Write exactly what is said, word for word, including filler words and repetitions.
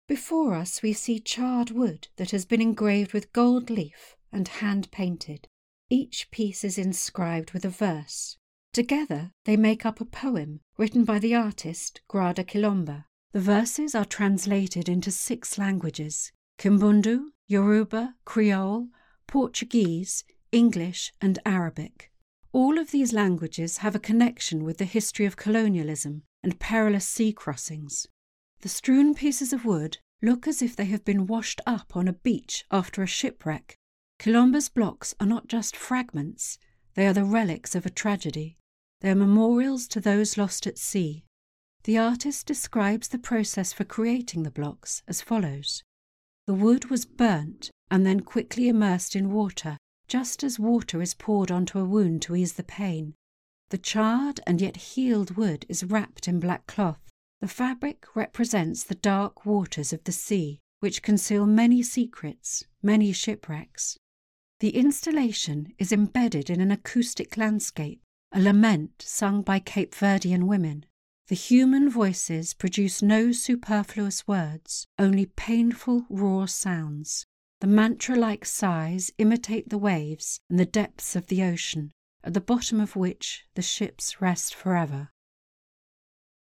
Before us we see charred wood that has been engraved with gold leaf and hand-painted. Each piece is inscribed with a verse. Together they make up a poem written by the artist Grada Quilomba. The verses are translated into six languages: Kimbundu, Yoruba, Creole, Portuguese, English and Arabic. All of these languages have a connection with the history of colonialism and perilous sea crossings. The strewn pieces of wood look as if they have been washed up on a beach after a shipwreck. Quilomba's blocks are not just fragments, they are the relics of a tragedy. They are memorials to those lost at sea. The artist describes the process for creating the blocks as follows. The wood was burnt and then quickly immersed in water, just as water is poured onto a wound to ease the pain. The charred and yet healed wood is wrapped in black cloth. The fabric represents the dark waters of the sea, which conceal many secrets, many shipwrecks. The installation is embedded in an acoustic landscape, a lament sung by Cape Verdean women. The human voices produce no superfluous words, only painful, raw sounds. The mantra-like sighs imitate the waves and the depths of the ocean, at the bottom of which the ships rest forever.